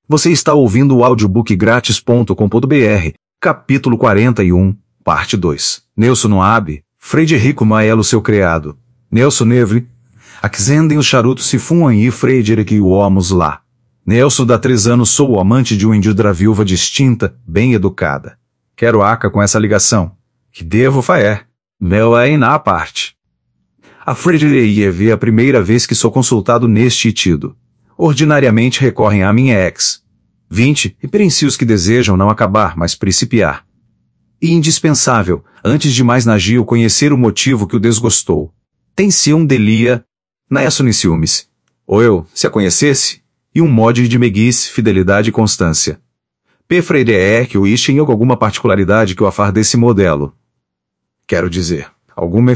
Você está ouvindo o audiobookgratis.com.br, capítulo 41, parte 2. Nelson Noabe, Frederico Maelo seu criado. Nelson Nevre, Axendem os charutos se fumam e Frederico e o homos lá. Nelson dá 3 anos sou o amante de uma indústria viúva distinta, bem educada. Quero aca com essa ligação. Que devo fazer? Meu é na parte. A Frederico é a primeira vez que sou consultado neste itido. Ordinariamente recorrem à minha ex. 20, e princípios que desejam não acabar, mas principiar. E indispensável, antes de mais Nagio conhecer o motivo que o desgostou. Tem-se um delia, Nelson e ciúmes. Ou eu, se a conhecesse, e um mod de meguice, fidelidade e constância. P. Frederico isto em alguma particularidade que o afar desse modelo. Quero dizer, alguma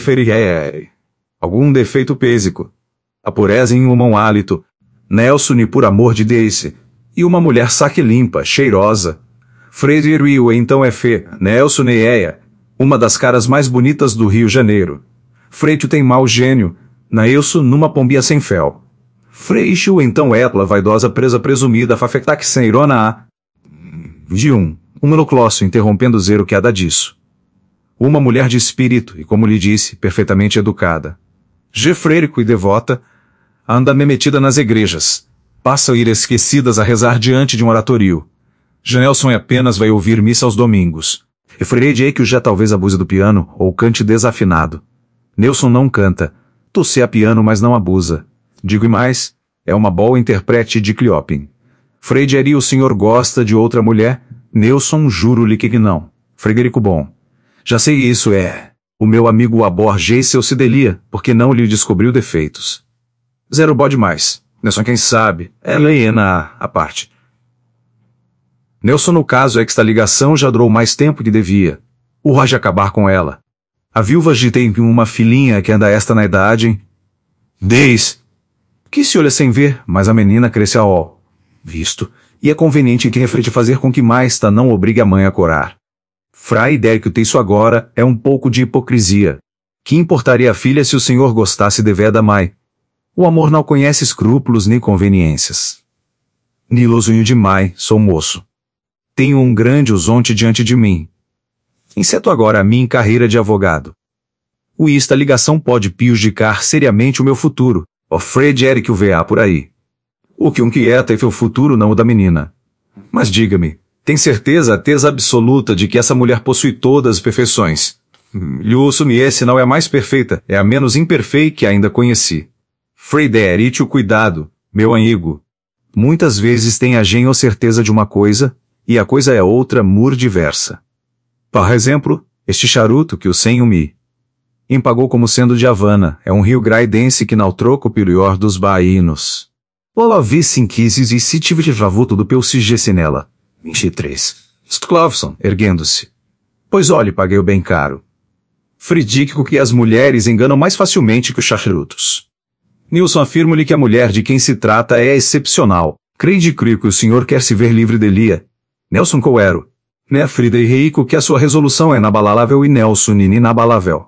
algum defeito pésico. A pureza em um hálito, Nelson e por amor de Deus, e uma mulher saque limpa, cheirosa. Frederico então é fê, Nelson e uma das caras mais bonitas do Rio de Janeiro. Freito tem mau gênio, Nelson numa pombia sem fel. Freixo então ela vaidosa presa presumida fafetac sem irona a. De um monoclócio interrompendo zero que há da disso. Uma mulher de espírito e, como lhe disse, perfeitamente educada. Gefrérico e devota, anda metida nas igrejas. Passa a ir esquecidas a rezar diante de um oratorio. Nelson apenas vai ouvir missa aos domingos. E Frederico já talvez abuse do piano ou cante desafinado. Nelson não canta. Tosse a piano, mas não abusa. Digo e mais, é uma boa intérprete de Cleopin. Frederico o senhor gosta de outra mulher? Nelson juro-lhe que não. Frederico bom. Já sei isso é. O meu amigo Aborgei seu se delia, porque não lhe descobriu defeitos. Zero bode mais. Nelson quem sabe. É Leena a parte. Nelson no caso é que esta ligação já durou mais tempo que devia. O Roger acabar com ela. A viúva já tem uma filhinha que anda esta na idade, hein? Que se olha sem ver, mas a menina cresce a ó. Visto. E é conveniente que reflete fazer com que mais ta não obrigue a mãe a corar. Fray Dérico tem isso agora, é um pouco de hipocrisia. Que importaria a filha se o senhor gostasse de ver da mãe? O amor não conhece escrúpulos nem conveniências. Nilosunho de mãe, sou moço. Tenho um grande horizonte diante de mim. Enceto agora a minha carreira de advogado. Esta ligação pode prejudicar seriamente o meu futuro. Ó Frederico vê por aí. O que inquieta é o futuro não o da menina. Mas diga-me, tem certeza absoluta de que essa mulher possui todas as perfeições? Lúcio esse não é a mais perfeita, é a menos imperfeita que ainda conheci. Frederico cuidado, meu amigo. Muitas vezes tem a gente ou certeza de uma coisa, e a coisa é outra mur diversa. Por exemplo, este charuto que o senhor me empagou como sendo de Havana, é um rio graidense que não troca o pior dos baínos. Lola vi sinquises e se tive de travuto do pelsigesse nela. 23. Sklovson, erguendo-se. Pois olhe, paguei o bem caro. Frederico que as mulheres enganam mais facilmente que os charutos. Nilson afirmo-lhe que a mulher de quem se trata é excepcional. Creio de crer que o senhor quer se ver livre delia. Nelson Coero. Né Frederico que a sua resolução é inabalável e Nelson inabalável.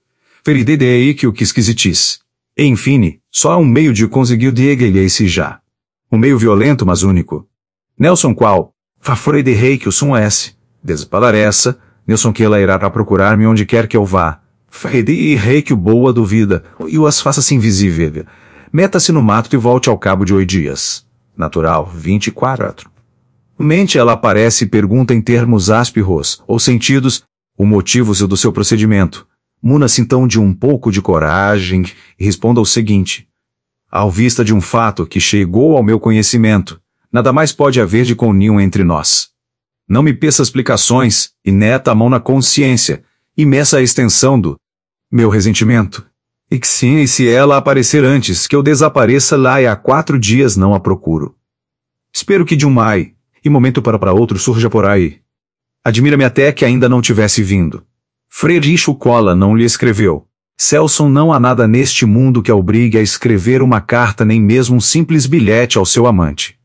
Frederico que esquisitice. Enfim, só há um meio de conseguir dieguelhe-se já. Um meio violento, mas único. Nelson qual? Frederico som S. Desaparece, Nelson que ela irá procurar-me onde quer que eu vá. Frederico boa duvida, e o as faça-se invisível. Meta-se no mato e volte ao cabo de 8 dias. Natural, 24. Mente ela aparece e pergunta em termos ásperos, ou sentidos, o motivo do seu procedimento. Muna-se então de um pouco de coragem e responda o seguinte. Ao vista de um fato que chegou ao meu conhecimento, nada mais pode haver de conínio entre nós. Não me peça explicações, e neta a mão na consciência, e meça a extensão do meu ressentimento. E que sim, e se ela aparecer antes que eu desapareça lá e há 4 dias não a procuro. Espero que de um mai, e momento para outro surja por aí. Admira-me até que ainda não tivesse vindo. Frederico Cola não lhe escreveu. Celson não há nada neste mundo que a obrigue a escrever uma carta nem mesmo um simples bilhete ao seu amante.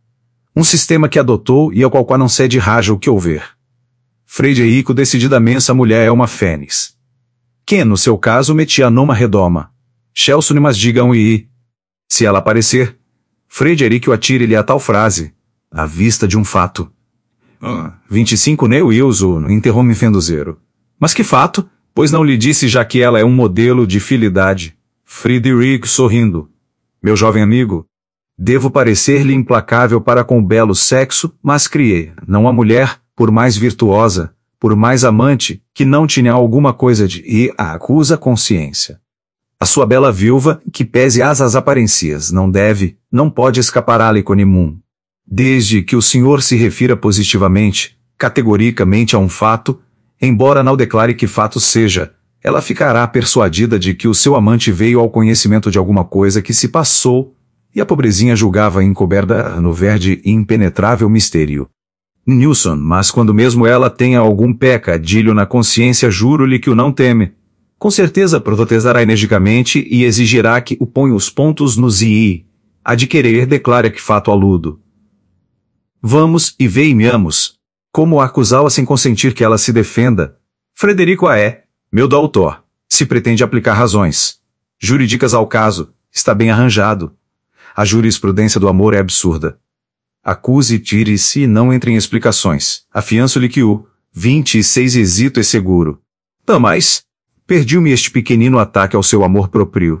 Um sistema que adotou e ao qual não cede raja o que houver. Frederico decididamente a mulher é uma fênix. Que, no seu caso, metia numa redoma. Chelson mas digam e se ela aparecer, Frederico atire-lhe a tal frase. à vista de um fato. 25 Neu Ilso, interrompe Fenduzeiro. Mas que fato? Pois não lhe disse já que ela é um modelo de fidelidade. Friedrich sorrindo. Meu jovem amigo, devo parecer-lhe implacável para com o belo sexo, mas criei, não a mulher, por mais virtuosa, por mais amante, que não tinha alguma coisa de e a acusa consciência. A sua bela viúva, que pese as aparências, não pode escapar a Liconimun. Desde que o senhor se refira positivamente, categoricamente a um fato, embora não declare que fato seja, ela ficará persuadida de que o seu amante veio ao conhecimento de alguma coisa que se passou, e a pobrezinha julgava encoberta no verde e impenetrável mistério. Nilson, mas quando mesmo ela tenha algum pecadilho na consciência, juro-lhe que o não teme. Com certeza protestará energicamente e exigirá que o ponha os pontos nos i. A de querer declare que fato aludo. Vamos e vei-meamos. Como acusá-la sem consentir que ela se defenda? Frederico meu doutor, se pretende aplicar razões jurídicas ao caso, está bem arranjado. A jurisprudência do amor é absurda. Acuse e tire-se e não entre em explicações. Afianço-lhe que o 26 hesito é seguro. Mas perdi-me este pequenino ataque ao seu amor próprio.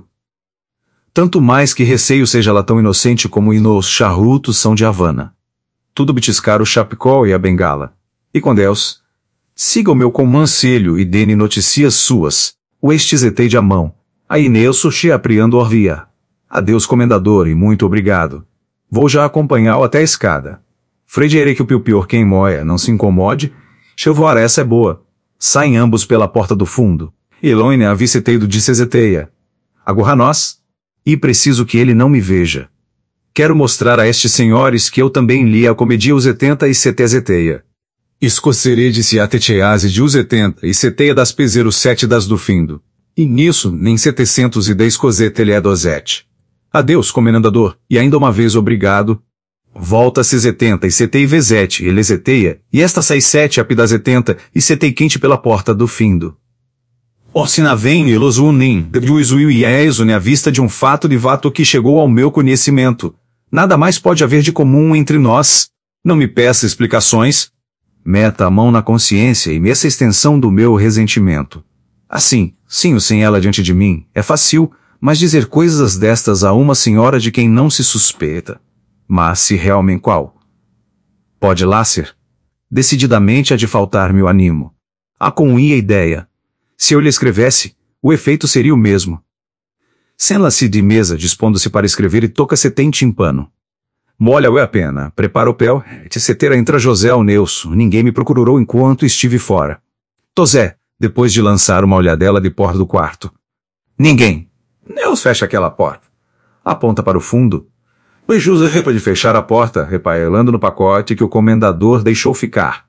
Tanto mais que receio seja ela tão inocente como os charutos são de Havana. Tudo bitiscar o chapecó e a bengala. E com Deus, siga o meu conselho e dê-me notícias suas. O estizetei de a mão. A Ineuso che apriando orvia. Adeus, comendador, e muito obrigado. Vou já acompanhá-lo até a escada. Frederico o pior quem moia, não se incomode. Chevoar essa é boa. Saem ambos pela porta do fundo. Eloine a viceteido de Cezeteia. Agora nós. E preciso que ele não me veja. Quero mostrar a estes senhores que eu também li a comedia os 70 e Zeteia. Escocerede-se a tetease de os 70 e Ceteia das Pezeros 7 das do findo. E nisso nem 710 cosete é dozete. Adeus, comendador, e ainda uma vez obrigado. Volta-se 70 e Cetei vezete e lezeteia, e esta sai 7 apida 70 e Cetei quente pela porta do findo. Orsinavem e los unim, debuizuiu e aezune à vista de um fato de vato que chegou ao meu conhecimento. Nada mais pode haver de comum entre nós. Não me peça explicações. Meta a mão na consciência e meça a extensão do meu ressentimento. Assim, sim ou sem ela diante de mim, é fácil, mas dizer coisas destas a uma senhora de quem não se suspeita. Mas se realmente qual? Pode lá ser. Decididamente há de faltar-me o animo. A ideia. Se eu lhe escrevesse, o efeito seria o mesmo. Senta-se de mesa, dispondo-se para escrever e toca-se tem timpano. Molha-o a pena, prepara o pel, etc. Entra José ao Neuso, ninguém me procurou enquanto estive fora. Tosé, depois de lançar uma olhadela de porta do quarto. Ninguém. Neus fecha aquela porta. Aponta para o fundo. O José pode fechar a porta, repaelando no pacote que o comendador deixou ficar.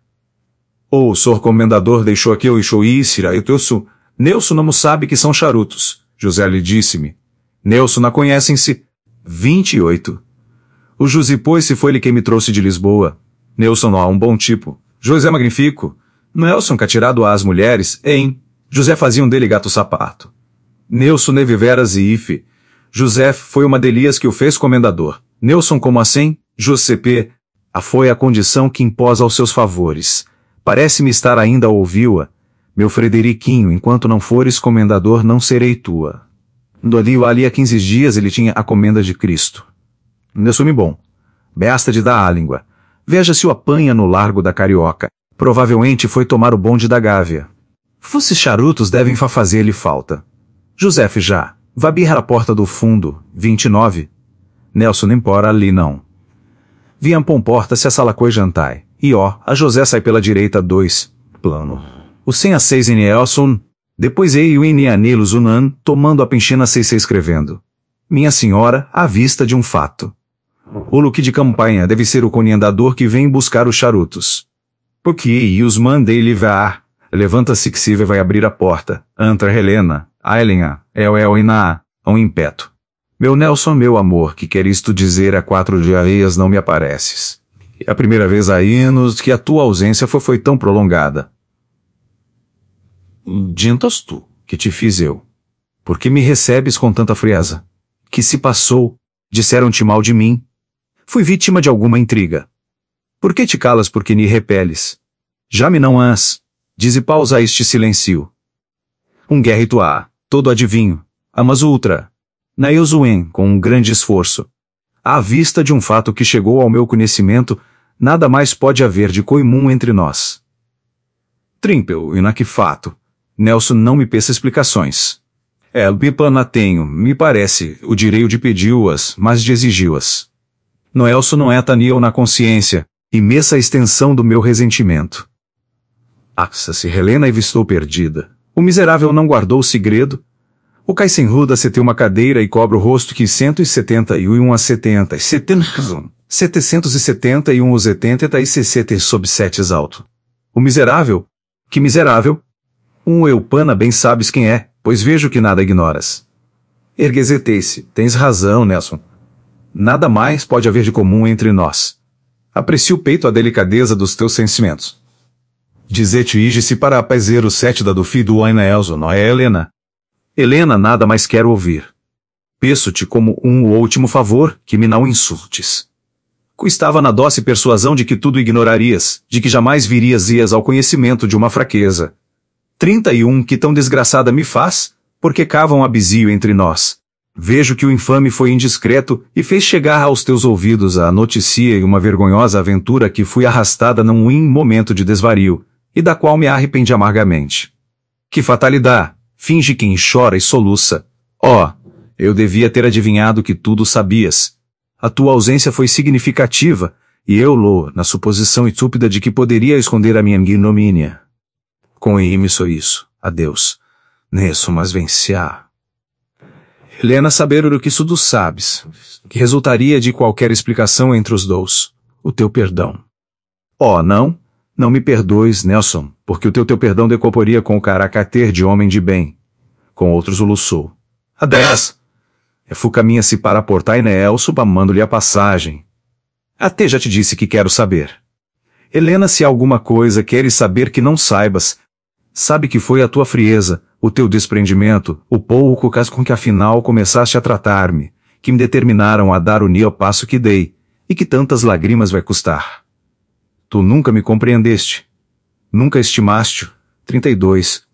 O senhor comendador deixou aqui o Ixoícira e o Teusu. Neuso não sabe que são charutos. José lhe disse-me. Neuso não conhecem-se. 28. O José pois se foi ele quem me trouxe de Lisboa. Neuso não há um bom tipo. José magnífico. Nelson catirado às mulheres, hein? José fazia um dele gato sapato. Neuso neve veras e ife. José foi uma delias que o fez comendador. Nelson como assim? José a foi a condição que impôs aos seus favores. Parece-me estar ainda a ouvi-a. Meu Frederiquinho, enquanto não fores comendador, não serei tua. Ali há 15 dias ele tinha a comenda de Cristo. Nelson bom. Basta de dar a língua. Veja se o apanha no largo da Carioca. Provavelmente foi tomar o bonde da Gávea. Fosses charutos devem fazer-lhe falta. José já. Vá birrar a porta do fundo. 29. Nelson nem pora ali não. Viam porta-se a sala coi jantai. E a José sai pela direita 2. Plano. O 100 a 6 em Nelson. Depois ei o em Anelos Unan, tomando a penchina 66 escrevendo. Minha senhora, à vista de um fato. O Luque de campanha deve ser o comendador que vem buscar os charutos. Porque e os mandei livrar. Levanta-se que Silvia vai abrir a porta. Antra Helena, Ailenha, El Iná, um impeto. Meu Nelson, meu amor, que quer isto dizer há 4 dias não me apareces. E a primeira vez aí nos que a tua ausência foi tão prolongada. Dintas tu, que te fiz eu. Por que me recebes com tanta frieza? Que se passou? Disseram-te mal de mim? Fui vítima de alguma intriga. Por que te calas porque me repeles? Já me não has. Dize pausa a este silêncio. Um guerrito há, todo adivinho, amas ultra. Na Eusuen, com um grande esforço. À vista de um fato que chegou ao meu conhecimento, nada mais pode haver de comum entre nós. Trimple, e na que fato? Nelson não me peça explicações. Bipana tenho, me parece, o direito de pedi-las, mas de exigi-las. Noelson não é Taniel na consciência, imensa a extensão do meu ressentimento. Se Helena estou perdida. O miserável não guardou o segredo. O Caicenruda se tem uma cadeira e cobra o rosto que 171 a 70, 771 os 80 e 60 sob 7 alto. O miserável? Que miserável? Eupana bem sabes quem é, pois vejo que nada ignoras. Erguezetei-se, tens razão, Nelson. Nada mais pode haver de comum entre nós. Aprecio o peito a delicadeza dos teus sentimentos. Dizete ige-se para apazer o sétida do filho do Ana Elson, não é Helena? Helena nada mais quero ouvir. Peço-te como um último favor, que me não insultes. Estava na doce persuasão de que tudo ignorarias, de que jamais virias ao conhecimento de uma fraqueza. 31 que tão desgraçada me faz, porque cava um abisio entre nós. Vejo que o infame foi indiscreto e fez chegar aos teus ouvidos a notícia e uma vergonhosa aventura que fui arrastada num momento de desvario, e da qual me arrependi amargamente. Que fatalidade! Finge quem chora e soluça. Eu devia ter adivinhado que tudo sabias. A tua ausência foi significativa, e eu na suposição estúpida de que poderia esconder a minha ignomínia. Com isso, adeus. Nesso, mas vencia. Helena saber o que tudo sabes, que resultaria de qualquer explicação entre os dois. O teu perdão. Não me perdoes, Nelson, porque o teu perdão decomporia com o caráter de homem de bem. Com outros o luçou. A 10. Caminha-se para portar Nelson mamando-lhe a passagem. Até já te disse que quero saber. Helena, se há alguma coisa queres saber que não saibas, sabe que foi a tua frieza, o teu desprendimento, o pouco com que afinal começaste a tratar-me, que me determinaram a dar o passo que dei, e que tantas lágrimas vai custar. Tu nunca me compreendeste. Nunca estimaste. 32.